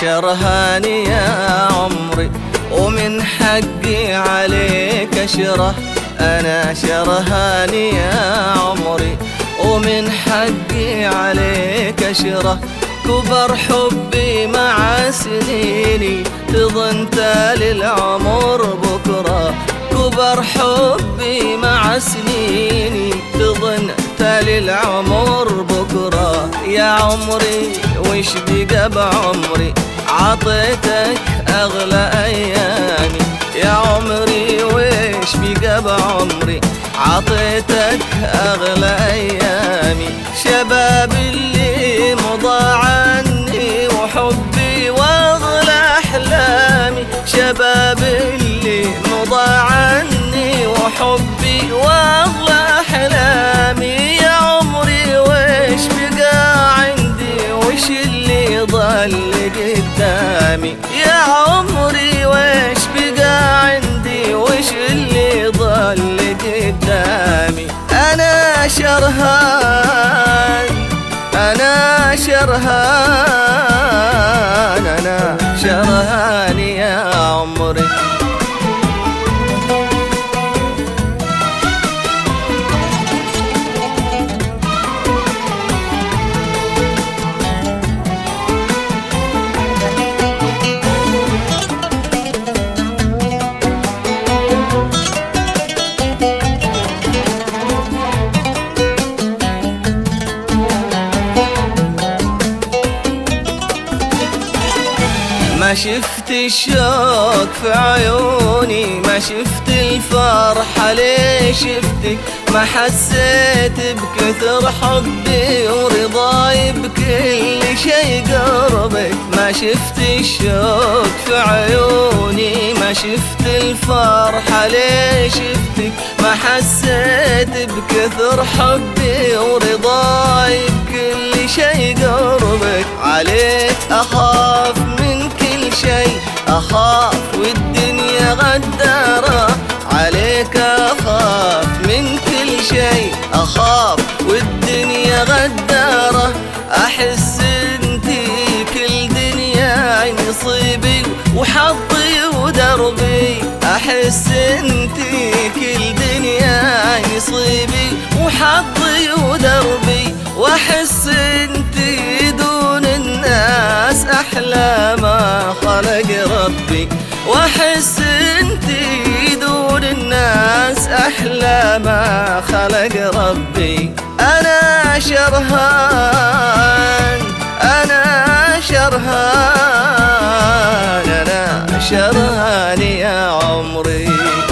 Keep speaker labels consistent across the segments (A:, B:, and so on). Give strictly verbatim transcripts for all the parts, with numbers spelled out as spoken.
A: شرهان يا عمري ومن حقي عليك اشره. أنا شرهان يا عمري ومن حقي عليك اشره. كبر حبي مع سنيني تظن تالي العمر بكرة. كبر حبي مع سنيني تظن تالي العمر بكرة. يا عمري وش بقى بعمري عطيتك أغلى أيامي. يا عمري وش بقى بعمري عطيتك أغلى أيامي. شباب اللي مضى عني وحبي وأغلى أحلامي. شباب اللي مضى عني وحبي وأغلى أحلامي. يا عمري وش بقى عندي وش اللي ضل قدامي. يا عمري وش بقى عندي وش اللي ضل قدامي. أنا شرهان أنا شرهان أنا شرهان يا عمري. ما شفت الشوق في عيوني ما شفت الفرحة ليه شفتك. ما حسيت بكثر حبي ورضاي بكل شي قربك. ما شفت الشوق في عيوني ما شفت الفرحة ليه شفتك. ما حسيت بكثر حبي ورضاي بكل شي قربك. عليك أخاف من كل شي أخاف والدنيا غدارة. عليك أخاف من كل شي أخاف والدنيا غدارة. أحس انتي كل دنيا نصيبي وحظي ودربي. أحس انتي كل دنيا نصيبي وحظي ودربي. وأحس انتي دون الناس أحلى ما خلق ربي. وأحس انتي دون الناس أحلى ما خلق ربي. أنا شرهان أنا شرهان أنا شرهان يا عمري.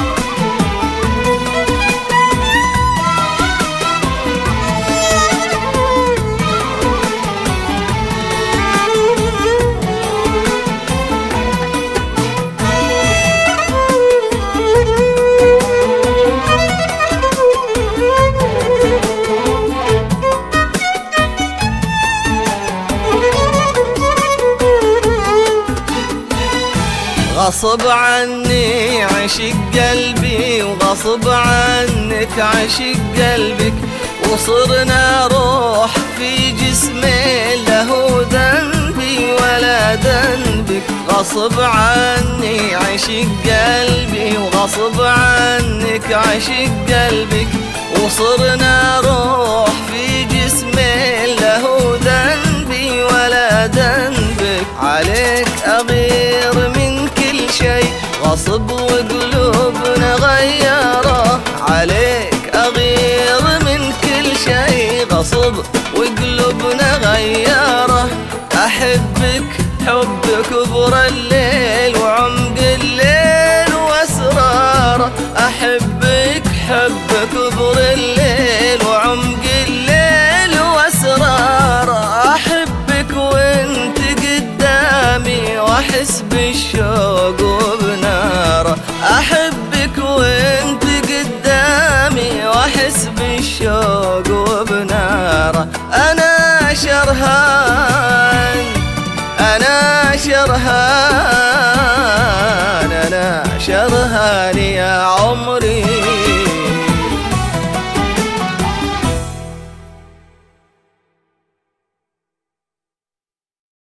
A: غصب عني عشق قلبي وغصب عنك عشق قلبك. وصرنا روح في جسمي له ذنبي ولا ذنبك. غصب عني عشق قلبي وغصب عنك عشق قلبك. وصرنا روح في جسمي له ذنبي ولا ذنبك. عليك أغير من كل شي غصب وقلوبنا غيره. عليك أغير من كل شي غصب وقلوبنا غيره. أحبك حب كبر الليل وعمق الليل وأسراره. أحبك حب كبر الليل وعمق الليل وأسراره. أحبك وانت قدامي وأحس بالشوق وبناره. أحبك وانت قدامي وأحس بالشوق وبناره. أنا شرهان أنا شرهان